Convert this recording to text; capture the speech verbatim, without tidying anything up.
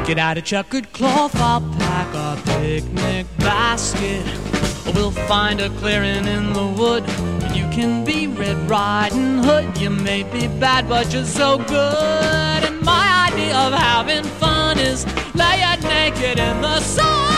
Get out a checkered cloth, I'll pack a picnic basket. We'll find a clearing in the wood, and you can be Red Riding Hood. You may be bad, but you're so good. And my idea of having fun is lay it naked in the sun.